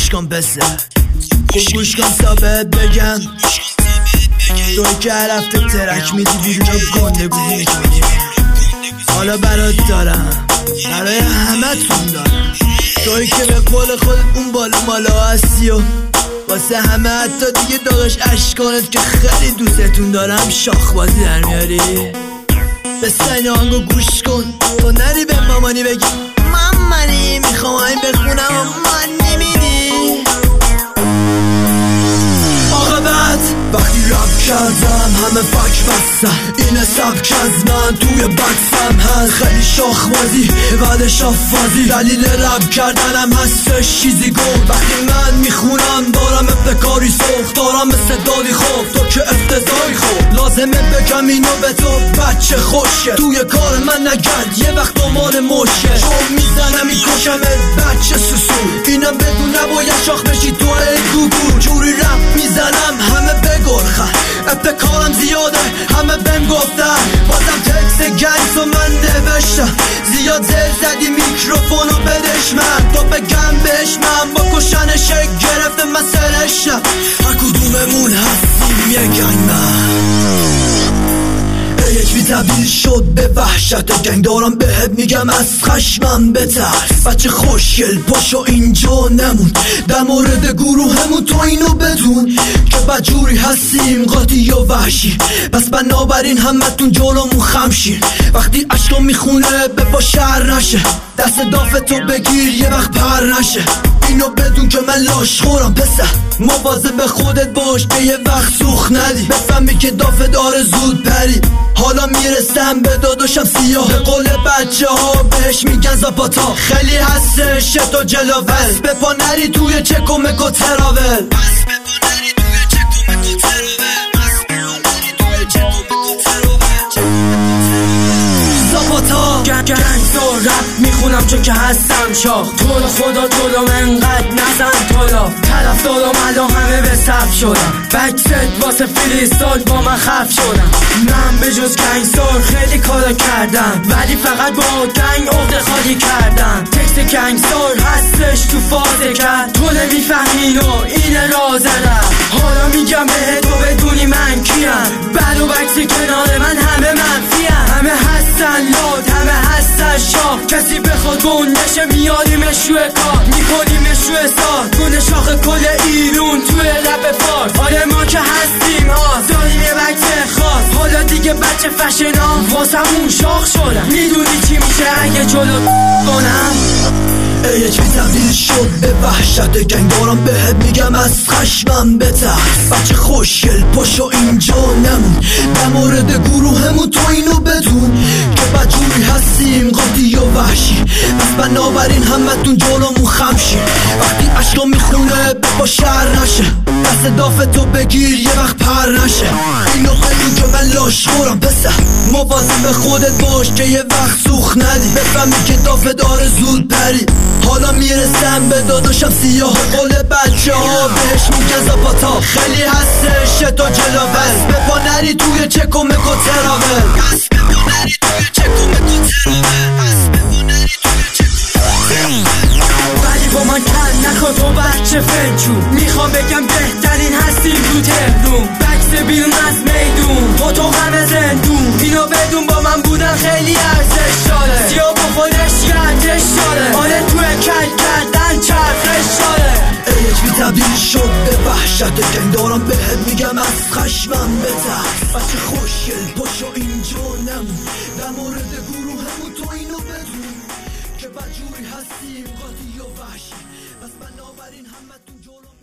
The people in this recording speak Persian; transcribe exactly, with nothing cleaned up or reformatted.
گوش کن پسر، خوب گوش کن تا بهت بگم. توی که هر هفته ترک میدی بیرون و گنده گوزی میکنی، حالا برات دارم، برای همه تون دارم. توی که به قول خود اون بالا مالا هستی و واسه همه حتی دیگه داداش اشکانت که خیلی دوستتون دارم شاخ بازی در میاری. بسته این آهنگو گوش کن تو نری به مامانی بگی مامانی میخوام این بخونم و من نمیدی. آقا بعد وقتی رب کردم همه فک بستن، این سبک از من توی بکسم هست. خیلی شاخ بازی بعد شافازی، دلیل رب کردنم هستش چیزی گفت. وقتی من میخونم دارم ابتکاری سخت، دارم مثل دادی خوب تو که افتضایی خوب. لازمه بگم اینو به تو بچه خوشه، توی کار من نگرد یه وقت دنبال مشه. چون میزنم میکشمت بچه سوسو، اینم بدون نباید شاخ بشی تو گوگو. جوری رب میزنم همه بگرخن، ابتکارم زیاده همه بهم گفتن. بازم تکس گنگس و من نوشتم، زیاد زل زدی میکروفونو بدش من. تو بگم بهش من با کشنش گرفته من سرشم. هر کدوممون هستیم یه گنگ من، یک بی تبدیل شد به وحشت گنگ. دارم بهت میگم از خشمم بترس، بچه خوشگل پاشو اینجا نمون. در مورد گروهمون تو اینو بدون که بجوری هستیم قاطی و وحشی، پس بنابراین همتون جلومون خمشین. وقتی عشقا میخونه به پا شهر نشه، دست دافه تو بگیر یه وقت پر نشه. اینو بدون که من لاش خورم پسر، مواظب به خودت باش که یه وقت سوخ ندی. بفهمی که دافه داره زود پری، حالا میرسم به داداشم سیاه. به قول بچه ها بهش میگن زاپاتا، خیلی هستش تو جلاول. پس به پا نری توی چک و مک و تراول، پس به پا نری توی چک و مک و تراول، پس به پا نری توی چک و مک و تراول. زاپاتا گنگستر رپ میخونم چون که هستم شاخ. تو رو خدا تو رو انقدر نزن تولا، طرف دارم الان همه به صف شدم. بکست واسه فریستال با من خف شدم. من به جز گنگستر خیلی کارا کردم، ولی فقط با گنگ عقده خالی کردم. تکس گنگستر هستش تو فاز کرد، تو نمیفهمی و این رازه رفت. حالا میگم به تو بدونی من کیم، بر و بکس کنار من همه منفیم. همه هستن لاد همه هستن شاخ، کسی بخواد گندشه میاریمش روی کار، میکنیمش روی سار. گونه شاخ کل ایرون توی رپ فارس. آره ما که هستیم ها، داریم یه بکس خاص. حالا دیگه بچه فشنا واسمون شاخ شدن، میدونی چی میشه اگه جلو کنم. یک بی تبدیل شد به وحشت گنگ. دارم بهت میگم از خشمم بترس، بچه خوشگل پاشو اینجا نمون. در مورد گروهمون تو اینو بدون که بجوری هستیم قاطی و وحشی، پس بنابراین همتون جلومون خمشین. وقتی عشقا میخونه به پا شهر نشه، دست دافه تو بگیر یه وقت پر نشه. اینو بدون که من لاش خورم پسر، مواظب به خودت باش که یه وقت سوخ ندی. بفهمی که دافه داره زود پری، حالا میرسم به داداشم سیاه. به قول بچه ها بهش میگن زاپاتا، خیلی هستش تو جلاول. به پا نری توی چک و مک و تراول، پس به پا نری توی چک و مک و تراول، پس به پا نری توی چک و مک و تراول. ولی با من کل نکن تو بچه فنچو، میخوام بگم بهترین هستی تو تهرون. بکس بیرون از میدون با تو همه زندون، اینو بدون با من بودن خیلی ارزش داره. سیاه با خودش گردش داره، آره توی کل کردن چرخش داره. یک بی تبدیل شد به وحشت گنگ. دارم بهت میگم از خشمم بترس، بچه خوشگل پاشو اینجا نمون. در مورد گروهمون تو اینو بدون که بجوری هستیم قاطی و وحشی، پس بنابراین همتون جلو